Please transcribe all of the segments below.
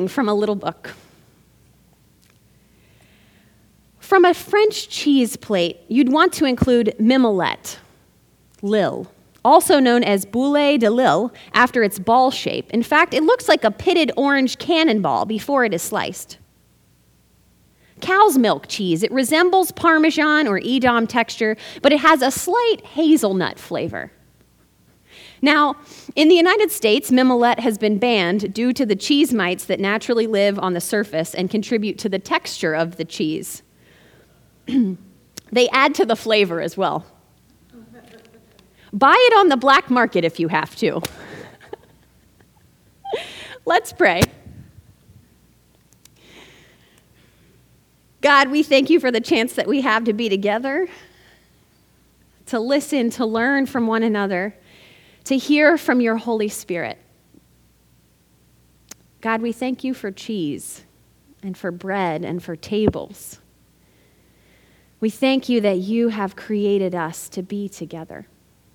from a little book. From a French cheese plate, you'd want to include mimolette, Lille, also known as boulet de Lille, after its ball shape. In fact, it looks like a pitted orange cannonball before it is sliced. Cow's milk cheese. It resembles Parmesan or Edam texture, but it has a slight hazelnut flavor. Now, in the United States, mimolette has been banned due to the cheese mites that naturally live on the surface and contribute to the texture of the cheese. They add to the flavor as well. Buy it on the black market if you have to. Let's pray. God, we thank you for the chance that we have to be together, to listen, to learn from one another, to hear from your Holy Spirit. God, we thank you for cheese and for bread and for tables. We thank you that you have created us to be together.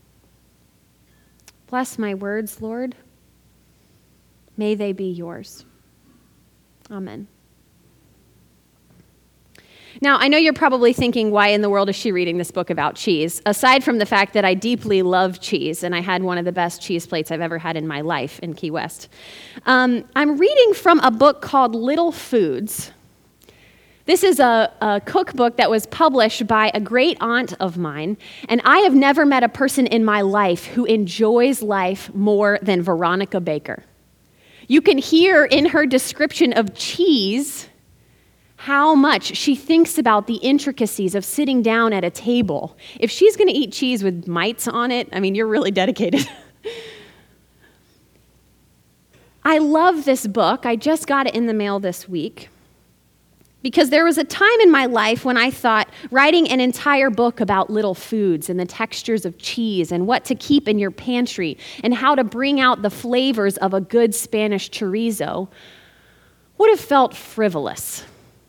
Bless my words, Lord. May they be yours. Amen. Now, I know you're probably thinking, why in the world is she reading this book about cheese? Aside from the fact that I deeply love cheese, and I had one of the best cheese plates I've ever had in my life in Key West. I'm reading from a book called Little Foods. This is a cookbook that was published by a great aunt of mine, and I have never met a person in my life who enjoys life more than Veronica Baker. You can hear in her description of cheese how much she thinks about the intricacies of sitting down at a table. If she's going to eat cheese with mites on it, I mean, you're really dedicated. I love this book. I just got it in the mail this week because there was a time in my life when I thought writing an entire book about little foods and the textures of cheese and what to keep in your pantry and how to bring out the flavors of a good Spanish chorizo would have felt frivolous.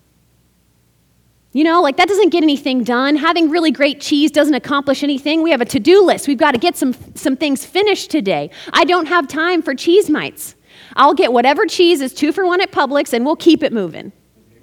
You know, like that doesn't get anything done. Having really great cheese doesn't accomplish anything. We have a to-do list. We've got to get some things finished today. I don't have time for cheese mites. I'll get whatever cheese is 2 for 1 at Publix and we'll keep it moving.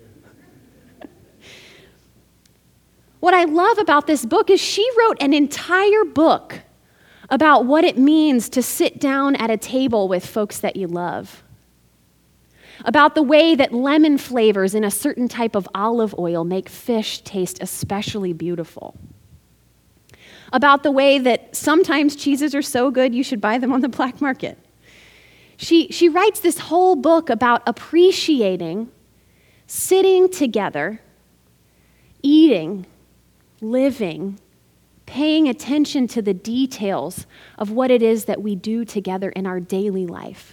What I love about this book is she wrote an entire book about what it means to sit down at a table with folks that you love. About the way that lemon flavors in a certain type of olive oil make fish taste especially beautiful. About the way that sometimes cheeses are so good you should buy them on the black market. She writes this whole book about appreciating, sitting together, eating, living, paying attention to the details of what it is that we do together in our daily life.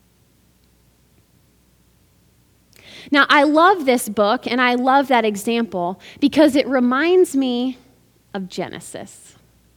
Now, I love this book, and I love that example because it reminds me of Genesis.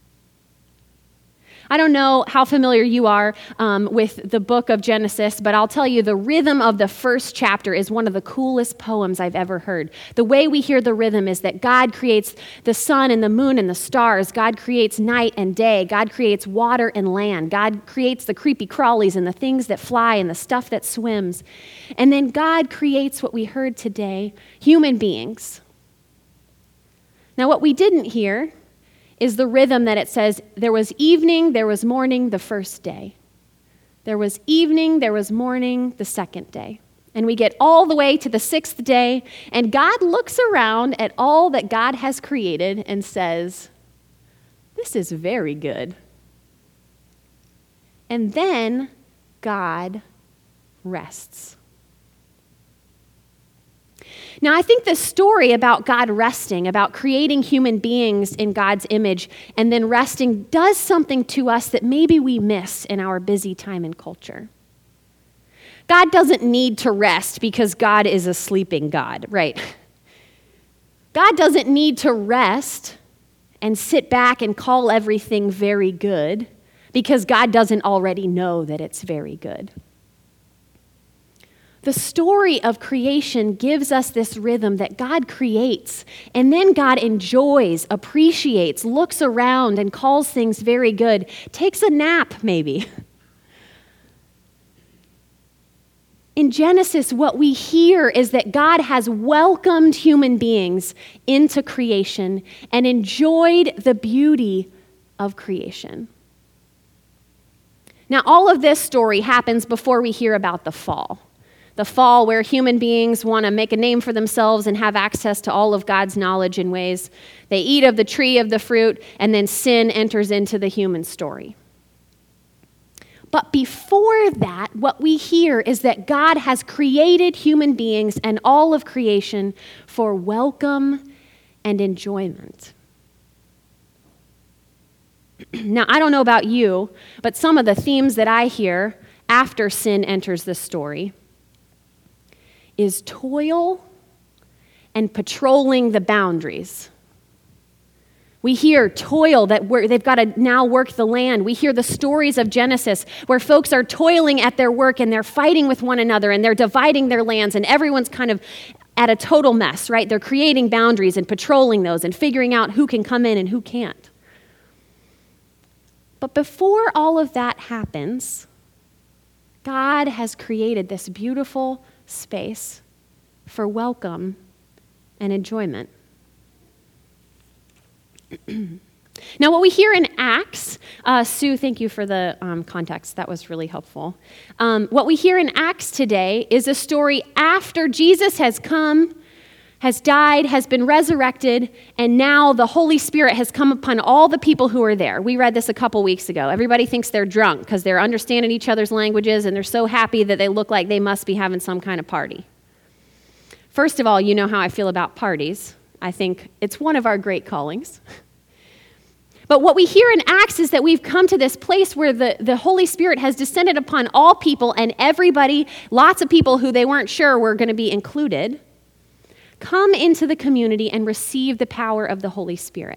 I don't know how familiar you are with the book of Genesis, but I'll tell you the rhythm of the first chapter is one of the coolest poems I've ever heard. The way we hear the rhythm is that God creates the sun and the moon and the stars. God creates night and day. God creates water and land. God creates the creepy crawlies and the things that fly and the stuff that swims. And then God creates what we heard today, human beings. Now, what we didn't hear is the rhythm that it says, there was evening, there was morning the first day. There was evening, there was morning the second day. And we get all the way to the 6th day, and God looks around at all that God has created and says, this is very good. And then God rests. Now, I think the story about God resting, about creating human beings in God's image and then resting, does something to us that maybe we miss in our busy time and culture. God doesn't need to rest because God is a sleeping God, right? God doesn't need to rest and sit back and call everything very good because God doesn't already know that it's very good. The story of creation gives us this rhythm that God creates, and then God enjoys, appreciates, looks around, and calls things very good, takes a nap maybe. In Genesis, what we hear is that God has welcomed human beings into creation and enjoyed the beauty of creation. Now, all of this story happens before we hear about the fall. The fall where human beings want to make a name for themselves and have access to all of God's knowledge in ways. They eat of the tree of the fruit, and then sin enters into the human story. But before that, what we hear is that God has created human beings and all of creation for welcome and enjoyment. Now, I don't know about you, but some of the themes that I hear after sin enters the story is toil and patrolling the boundaries. We hear toil, that they've got to now work the land. We hear the stories of Genesis where folks are toiling at their work and they're fighting with one another and they're dividing their lands and everyone's kind of at a total mess, right? They're creating boundaries and patrolling those and figuring out who can come in and who can't. But before all of that happens, God has created this beautiful space for welcome and enjoyment. Now, what we hear in Acts, Sue, thank you for the context. That was really helpful. What we hear in Acts today is a story after Jesus has come, has died, has been resurrected, and now the Holy Spirit has come upon all the people who are there. We read this a couple weeks ago. Everybody thinks they're drunk because they're understanding each other's languages, and they're so happy that they look like they must be having some kind of party. First of all, you know how I feel about parties. I think it's one of our great callings. But what we hear in Acts is that we've come to this place where the Holy Spirit has descended upon all people, and everybody, lots of people who they weren't sure were going to be included, come into the community and receive the power of the Holy Spirit.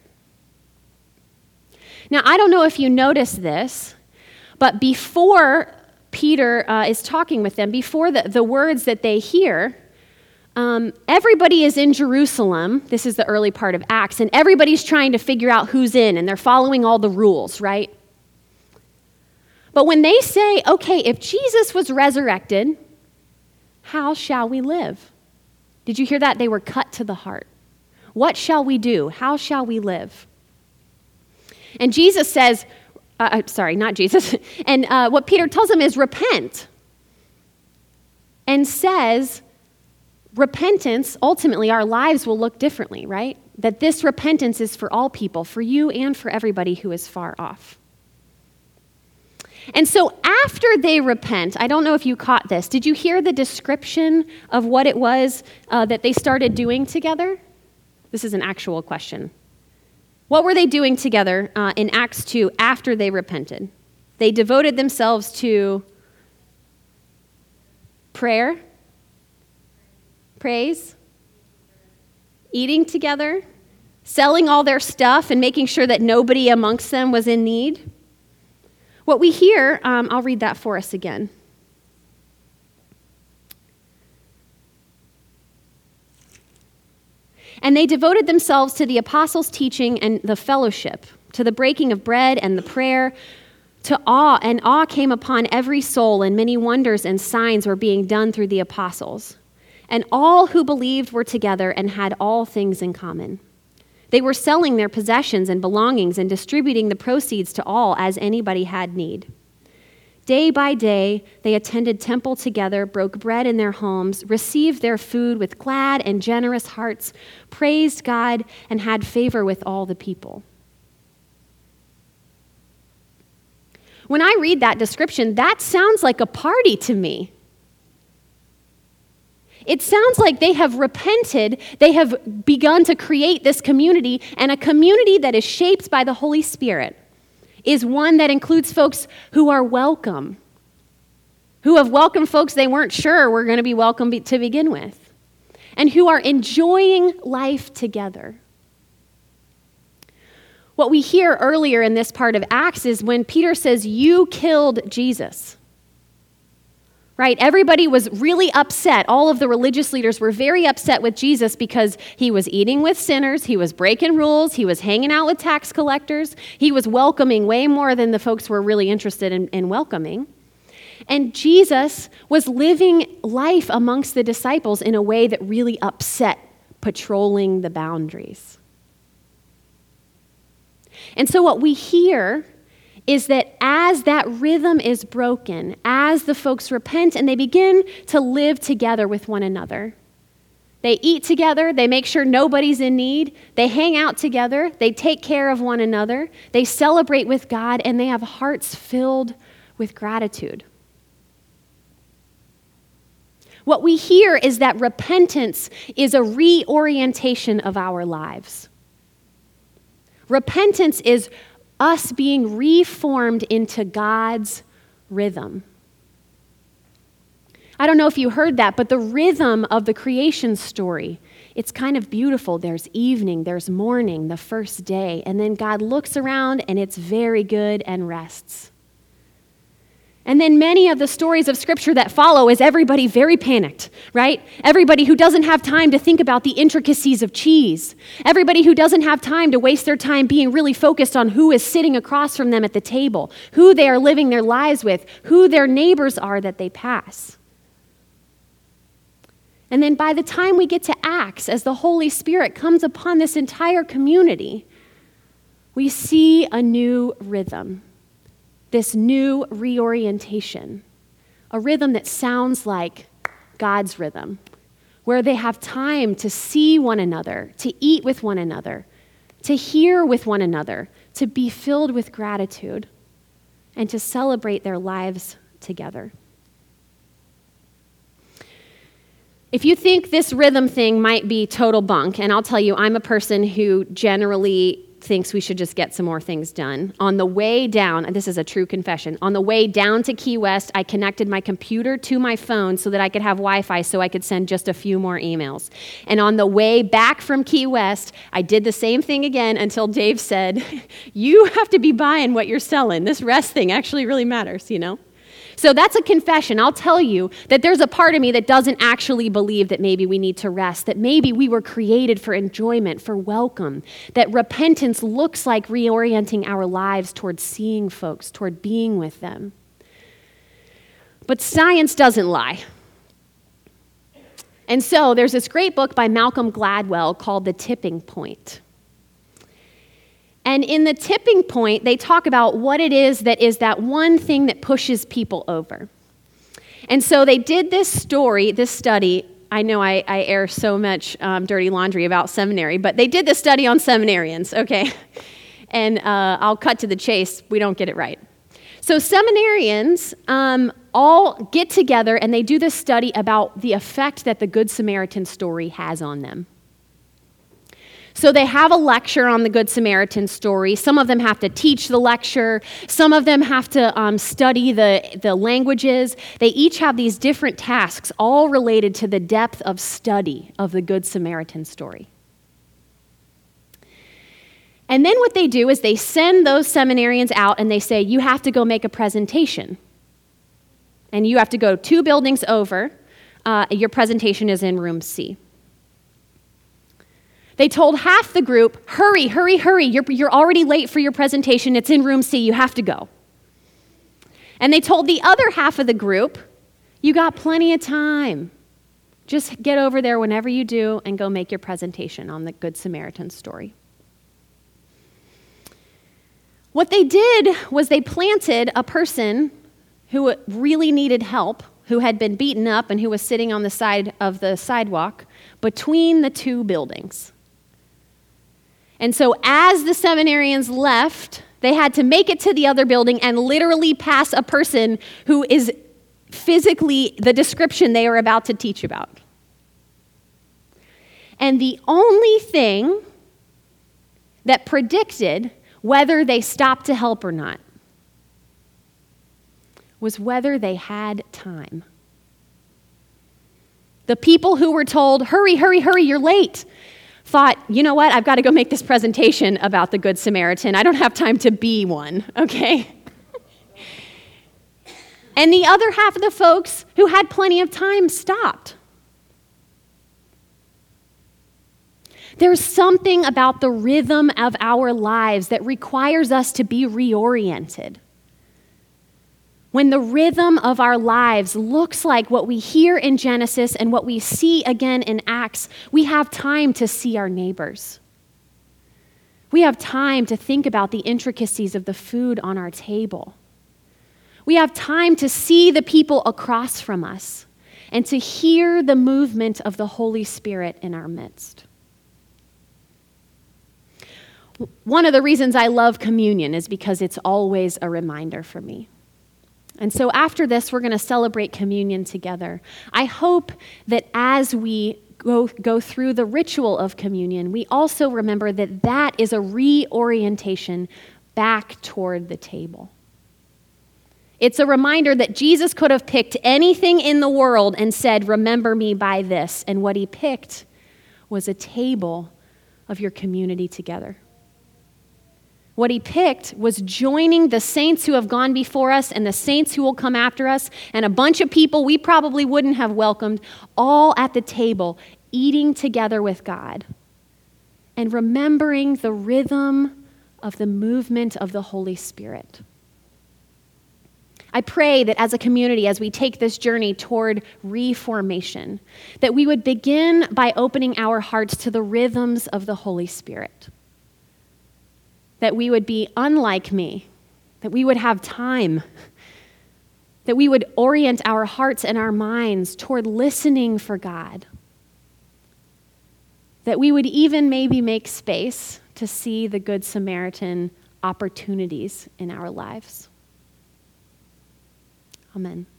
Now, I don't know if you noticed this, but before Peter is talking with them, before the words that they hear, everybody is in Jerusalem. This is the early part of Acts, and everybody's trying to figure out who's in, and they're following all the rules, right? But when they say, okay, if Jesus was resurrected, how shall we live? Did you hear that? They were cut to the heart. What shall we do? How shall we live? And Jesus says, not Jesus, and what Peter tells them is repent, and says, repentance, ultimately, our lives will look differently, right? That this repentance is for all people, for you and for everybody who is far off. And so after they repent, I don't know if you caught this. Did you hear the description of what it was that they started doing together? This is an actual question. What were they doing together in Acts 2 after they repented? They devoted themselves to prayer, praise, eating together, selling all their stuff and making sure that nobody amongst them was in need. What we hear, I'll read that for us again. And they devoted themselves to the apostles' teaching and the fellowship, to the breaking of bread and the prayer, to awe, and awe came upon every soul, and many wonders and signs were being done through the apostles. And all who believed were together and had all things in common. They were selling their possessions and belongings and distributing the proceeds to all as anybody had need. Day by day, they attended temple together, broke bread in their homes, received their food with glad and generous hearts, praised God, and had favor with all the people. When I read that description, that sounds like a party to me. It sounds like they have repented, they have begun to create this community, and a community that is shaped by the Holy Spirit is one that includes folks who are welcome, who have welcomed folks they weren't sure were going to be welcome to begin with, and who are enjoying life together. What we hear earlier in this part of Acts is when Peter says, "You killed Jesus." Right? Everybody was really upset. All of the religious leaders were very upset with Jesus because he was eating with sinners, he was breaking rules, he was hanging out with tax collectors, he was welcoming way more than the folks were really interested in welcoming. And Jesus was living life amongst the disciples in a way that really upset patrolling the boundaries. And so what we hear is that as that rhythm is broken, as the folks repent and they begin to live together with one another, they eat together, they make sure nobody's in need, they hang out together, they take care of one another, they celebrate with God, and they have hearts filled with gratitude. What we hear is that repentance is a reorientation of our lives. Repentance is us being reformed into God's rhythm. I don't know if you heard that, but the rhythm of the creation story, it's kind of beautiful. There's evening, there's morning, the first day, and then God looks around and it's very good and rests. And then many of the stories of Scripture that follow is everybody very panicked, right? Everybody who doesn't have time to think about the intricacies of cheese. Everybody who doesn't have time to waste their time being really focused on who is sitting across from them at the table, who they are living their lives with, who their neighbors are that they pass. And then by the time we get to Acts, as the Holy Spirit comes upon this entire community, we see a new rhythm. This new reorientation, a rhythm that sounds like God's rhythm, where they have time to see one another, to eat with one another, to hear with one another, to be filled with gratitude, and to celebrate their lives together. If you think this rhythm thing might be total bunk, and I'll tell you, I'm a person who generally thinks we should just get some more things done. On the way down, and this is a true confession, on the way down to Key West, I connected my computer to my phone so that I could have Wi-Fi so I could send just a few more emails. And on the way back from Key West, I did the same thing again until Dave said, you have to be buying what you're selling. This rest thing actually really matters, you know? So that's a confession. I'll tell you that there's a part of me that doesn't actually believe that maybe we need to rest, that maybe we were created for enjoyment, for welcome, that repentance looks like reorienting our lives toward seeing folks, toward being with them. But science doesn't lie. And so there's this great book by Malcolm Gladwell called The Tipping Point. And in The Tipping Point, they talk about what it is that one thing that pushes people over. And so they did this study. I know I air so much dirty laundry about seminary, but they did this study on seminarians, okay? And I'll cut to the chase. We don't get it right. So seminarians all get together and they do this study about the effect that the Good Samaritan story has on them. So they have a lecture on the Good Samaritan story. Some of them have to teach the lecture. Some of them have to study the languages. They each have these different tasks, all related to the depth of study of the Good Samaritan story. And then what they do is they send those seminarians out and they say, you have to go make a presentation. And you have to go 2 buildings over. Your presentation is in room C. They told half the group, hurry, hurry, hurry. You're already late for your presentation. It's in room C. You have to go. And they told the other half of the group, you got plenty of time. Just get over there whenever you do and go make your presentation on the Good Samaritan story. What they did was they planted a person who really needed help, who had been beaten up and who was sitting on the side of the sidewalk between the 2 buildings. And so as the seminarians left, they had to make it to the other building and literally pass a person who is physically the description they are about to teach about. And the only thing that predicted whether they stopped to help or not was whether they had time. The people who were told, hurry, hurry, hurry, you're late, thought, you know what, I've got to go make this presentation about the Good Samaritan. I don't have time to be one, okay? And the other half of the folks who had plenty of time stopped. There's something about the rhythm of our lives that requires us to be reoriented. When the rhythm of our lives looks like what we hear in Genesis and what we see again in Acts, we have time to see our neighbors. We have time to think about the intricacies of the food on our table. We have time to see the people across from us and to hear the movement of the Holy Spirit in our midst. One of the reasons I love communion is because it's always a reminder for me. And so after this, we're going to celebrate communion together. I hope that as we go through the ritual of communion, we also remember that that is a reorientation back toward the table. It's a reminder that Jesus could have picked anything in the world and said, remember me by this. And what he picked was a table of your community together. What he picked was joining the saints who have gone before us and the saints who will come after us and a bunch of people we probably wouldn't have welcomed, all at the table, eating together with God and remembering the rhythm of the movement of the Holy Spirit. I pray that as a community, as we take this journey toward reformation, that we would begin by opening our hearts to the rhythms of the Holy Spirit. That we would be unlike me, that we would have time, that we would orient our hearts and our minds toward listening for God, that we would even maybe make space to see the Good Samaritan opportunities in our lives. Amen.